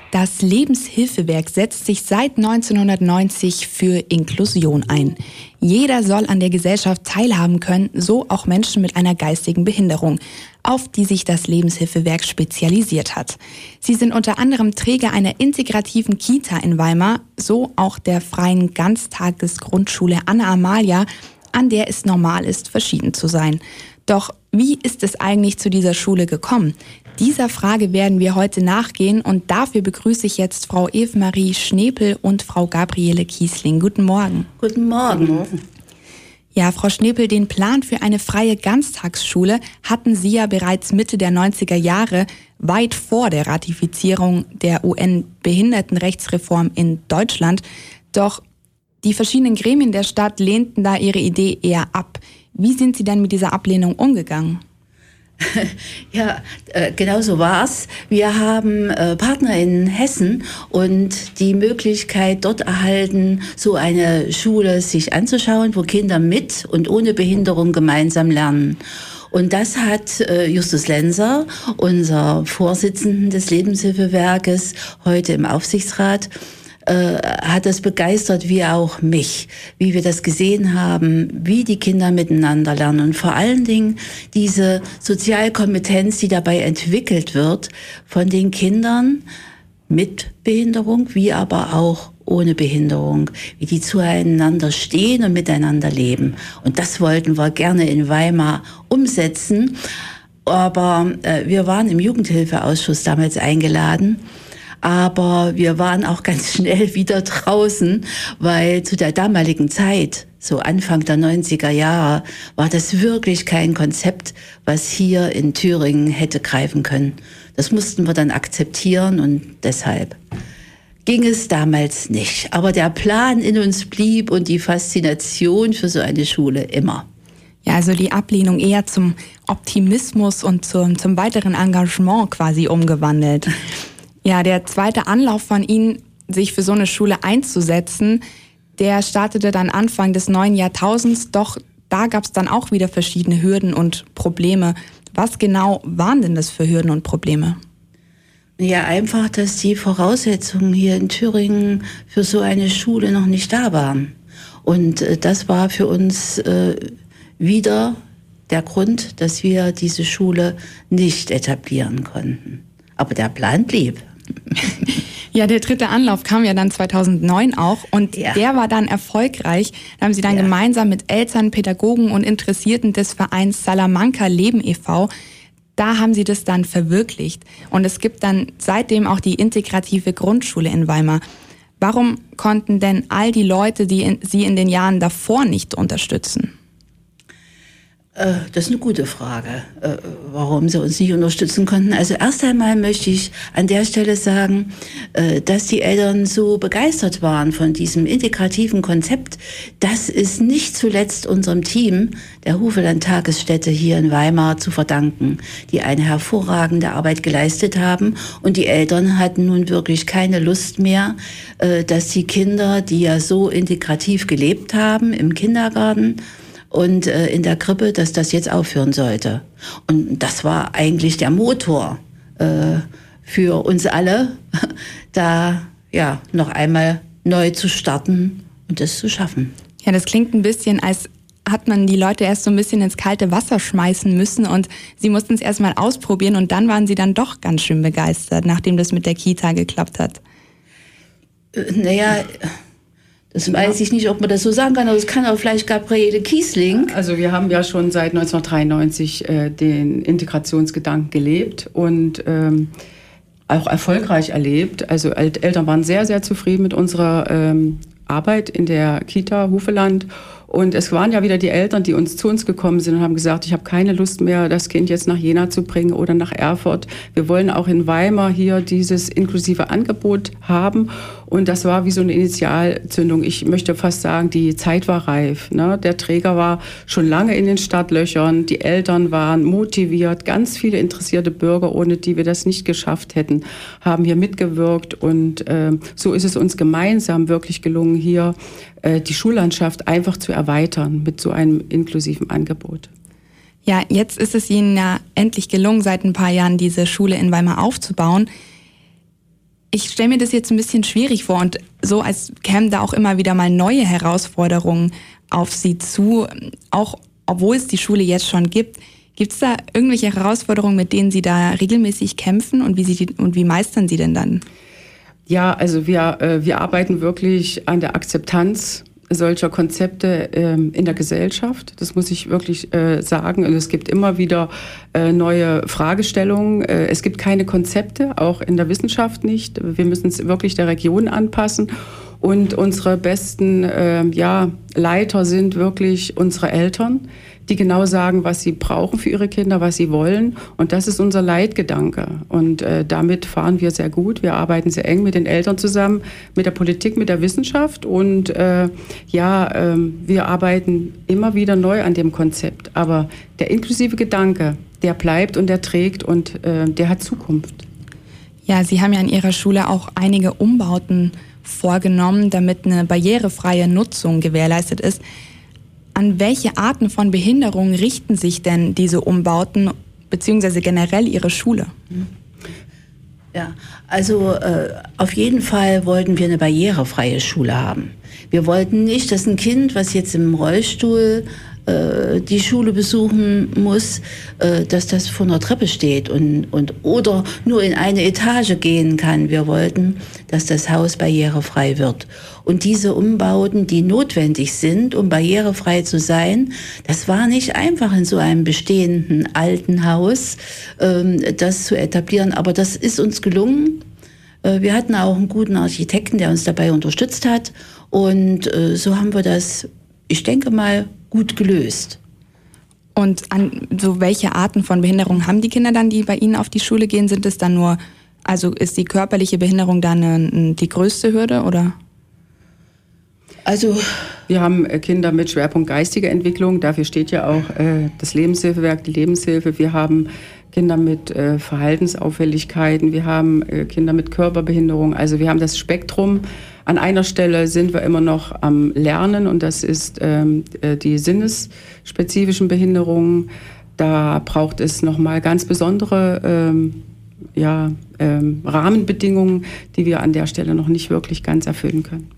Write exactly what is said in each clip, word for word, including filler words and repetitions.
Das Lebenshilfewerk setzt sich seit neunzehnhundertneunzig für Inklusion ein. Jeder soll an der Gesellschaft teilhaben können, so auch Menschen mit einer geistigen Behinderung, auf die sich das Lebenshilfewerk spezialisiert hat. Sie sind unter anderem Träger einer integrativen Kita in Weimar, so auch der freien Ganztagesgrundschule Anna Amalia, an der es normal ist, verschieden zu sein. Doch wie ist es eigentlich zu dieser Schule gekommen? Dieser Frage werden wir heute nachgehen und dafür begrüße ich jetzt Frau Eve-Marie Schnepel und Frau Gabriele Kiesling. Guten Morgen. Guten Morgen. Guten Morgen. Ja, Frau Schnepel, den Plan für eine freie Ganztagsschule hatten Sie ja bereits Mitte der neunziger Jahre, weit vor der Ratifizierung der U N-Behindertenrechtsreform in Deutschland. Doch die verschiedenen Gremien der Stadt lehnten da ihre Idee eher ab. Wie sind Sie denn mit dieser Ablehnung umgegangen? Ja, äh, genau so war's. Wir haben äh, Partner in Hessen und die Möglichkeit dort erhalten, so eine Schule sich anzuschauen, wo Kinder mit und ohne Behinderung gemeinsam lernen. Und das hat äh, Justus Lenzer, unser Vorsitzenden des Lebenshilfewerkes, heute im Aufsichtsrat, hat das begeistert, wie auch mich, wie wir das gesehen haben, wie die Kinder miteinander lernen und vor allen Dingen diese Sozialkompetenz, die dabei entwickelt wird von den Kindern mit Behinderung, wie aber auch ohne Behinderung, wie die zueinander stehen und miteinander leben. Und das wollten wir gerne in Weimar umsetzen, aber äh, wir waren im Jugendhilfeausschuss damals eingeladen. Aber wir waren auch ganz schnell wieder draußen, weil zu der damaligen Zeit, so Anfang der neunziger Jahre, war das wirklich kein Konzept, was hier in Thüringen hätte greifen können. Das mussten wir dann akzeptieren und deshalb ging es damals nicht. Aber der Plan in uns blieb und die Faszination für so eine Schule immer. Ja, also die Ablehnung eher zum Optimismus und zum, zum weiteren Engagement quasi umgewandelt. Ja, der zweite Anlauf von Ihnen, sich für so eine Schule einzusetzen, der startete dann Anfang des neuen Jahrtausends. Doch da gab es dann auch wieder verschiedene Hürden und Probleme. Was genau waren denn das für Hürden und Probleme? Ja, einfach, dass die Voraussetzungen hier in Thüringen für so eine Schule noch nicht da waren. Und äh, das war für uns äh, wieder der Grund, dass wir diese Schule nicht etablieren konnten. Aber der Plan blieb. Ja, der dritte Anlauf kam ja dann zweitausendneun auch und ja. Der war dann erfolgreich. Da haben Sie dann ja. gemeinsam mit Eltern, Pädagogen und Interessierten des Vereins Salamanca Leben e V, da haben Sie das dann verwirklicht. Und es gibt dann seitdem auch die integrative Grundschule in Weimar. Warum konnten denn all die Leute, die in, Sie in den Jahren davor nicht unterstützen? Das ist eine gute Frage, warum sie uns nicht unterstützen konnten. Also erst einmal möchte ich an der Stelle sagen, dass die Eltern so begeistert waren von diesem integrativen Konzept. Das ist nicht zuletzt unserem Team der Hufeland-Tagesstätte hier in Weimar zu verdanken, die eine hervorragende Arbeit geleistet haben. Und die Eltern hatten nun wirklich keine Lust mehr, dass die Kinder, die ja so integrativ gelebt haben im Kindergarten, und äh, in der Krippe, dass das jetzt aufhören sollte. Und das war eigentlich der Motor äh, für uns alle, da ja noch einmal neu zu starten und das zu schaffen. Ja, das klingt ein bisschen, als hat man die Leute erst so ein bisschen ins kalte Wasser schmeißen müssen und sie mussten es erst mal ausprobieren und dann waren sie dann doch ganz schön begeistert, nachdem das mit der Kita geklappt hat. Äh, naja... Das weiß ich nicht, ob man das so sagen kann, aber das kann auch vielleicht Gabriele Kiesling. Also wir haben ja schon seit neunzehnhundertdreiundneunzig äh, den Integrationsgedanken gelebt und ähm, auch erfolgreich erlebt. Also Eltern waren sehr, sehr zufrieden mit unserer ähm, Arbeit in der Kita Hufeland. Und es waren ja wieder die Eltern, die uns zu uns gekommen sind und haben gesagt, ich habe keine Lust mehr, das Kind jetzt nach Jena zu bringen oder nach Erfurt. Wir wollen auch in Weimar hier dieses inklusive Angebot haben. Und das war wie so eine Initialzündung. Ich möchte fast sagen, die Zeit war reif, ne? Der Träger war schon lange in den Startlöchern. Die Eltern waren motiviert. Ganz viele interessierte Bürger, ohne die wir das nicht geschafft hätten, haben hier mitgewirkt. Und äh, so ist es uns gemeinsam wirklich gelungen, hier äh, die Schullandschaft einfach zu erweitern mit so einem inklusiven Angebot. Ja, jetzt ist es Ihnen ja endlich gelungen, seit ein paar Jahren diese Schule in Weimar aufzubauen. Wie ist denn das Feedback von den Eltern? Also wie ist denn das Feedback von den Eltern? Wie ist denn das Feedback von den Schülern? Wie ist denn das Feedback von den Lehrkräften? Wie ist denn das Feedback von den Eltern? Ja, jetzt ist es Ihnen ja endlich gelungen, seit ein paar Jahren diese Schule in Weimar aufzubauen. Ich stelle mir das jetzt ein bisschen schwierig vor und so, als kämen da auch immer wieder mal neue Herausforderungen auf Sie zu, auch obwohl es die Schule jetzt schon gibt. Gibt es da irgendwelche Herausforderungen, mit denen Sie da regelmäßig kämpfen und wie, Sie die, und wie meistern Sie denn dann? Ja, also wir, äh, wir arbeiten wirklich an der Akzeptanz solcher Konzepte ähm, in der Gesellschaft. Das muss ich wirklich äh, sagen. Und es gibt immer wieder äh, neue Fragestellungen. Äh, es gibt keine Konzepte, auch in der Wissenschaft nicht. Wir müssen es wirklich der Region anpassen. Und unsere besten äh, ja, Leiter sind wirklich unsere Eltern, die genau sagen, was sie brauchen für ihre Kinder, was sie wollen. Und das ist unser Leitgedanke. Und äh, damit fahren wir sehr gut. Wir arbeiten sehr eng mit den Eltern zusammen, mit der Politik, mit der Wissenschaft. Und äh, ja, äh, wir arbeiten immer wieder neu an dem Konzept. Aber der inklusive Gedanke, der bleibt und der trägt und äh, der hat Zukunft. Ja, Sie haben ja an Ihrer Schule auch einige Umbauten vorgenommen, damit eine barrierefreie Nutzung gewährleistet ist. An welche Arten von Behinderungen richten sich denn diese Umbauten beziehungsweise generell Ihre Schule? Ja, also äh, auf jeden Fall wollten wir eine barrierefreie Schule haben. Wir wollten nicht, dass ein Kind, was jetzt im Rollstuhl äh, die Schule besuchen muss, äh, dass das vor einer Treppe steht und, und oder nur in eine Etage gehen kann. Wir wollten, dass das Haus barrierefrei wird. Und diese Umbauten, die notwendig sind, um barrierefrei zu sein, das war nicht einfach in so einem bestehenden alten Haus, ähm, das zu etablieren. Aber das ist uns gelungen. Äh, wir hatten auch einen guten Architekten, der uns dabei unterstützt hat. Und äh, so haben wir das, ich denke mal, gut gelöst. Und an so welche Arten von Behinderungen haben die Kinder dann, die bei Ihnen auf die Schule gehen? Sind es dann nur, also ist die körperliche Behinderung dann eine, die größte Hürde, oder? Also wir haben Kinder mit Schwerpunkt geistige Entwicklung. Dafür steht ja auch äh, das Lebenshilfewerk, die Lebenshilfe. Wir haben Kinder mit äh, Verhaltensauffälligkeiten. Wir haben äh, Kinder mit Körperbehinderung. Also wir haben das Spektrum. An einer Stelle sind wir immer noch am Lernen und das ist ähm, die sinnesspezifischen Behinderungen. Da braucht es nochmal ganz besondere ähm, ja, ähm, Rahmenbedingungen, die wir an der Stelle noch nicht wirklich ganz erfüllen können.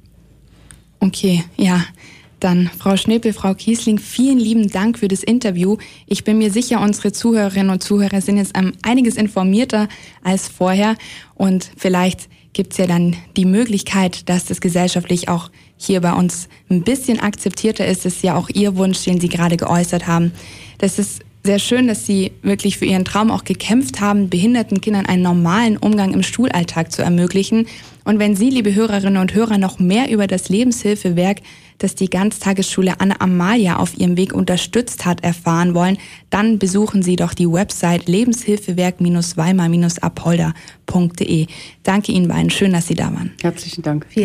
Okay, ja. Dann Frau Schnepel, Frau Kiesling, vielen lieben Dank für das Interview. Ich bin mir sicher, unsere Zuhörerinnen und Zuhörer sind jetzt um einiges informierter als vorher. Und vielleicht gibt es ja dann die Möglichkeit, dass das gesellschaftlich auch hier bei uns ein bisschen akzeptierter ist. Das ist ja auch Ihr Wunsch, den Sie gerade geäußert haben. Das ist sehr schön, dass Sie wirklich für Ihren Traum auch gekämpft haben, behinderten Kindern einen normalen Umgang im Schulalltag zu ermöglichen. Und wenn Sie, liebe Hörerinnen und Hörer, noch mehr über das Lebenshilfewerk, das die Ganztagesschule Anna Amalia auf ihrem Weg unterstützt hat, erfahren wollen, dann besuchen Sie doch die Website lebenshilfewerk Weimar Apolda punkt de. Danke Ihnen beiden, schön, dass Sie da waren. Herzlichen Dank. Vielen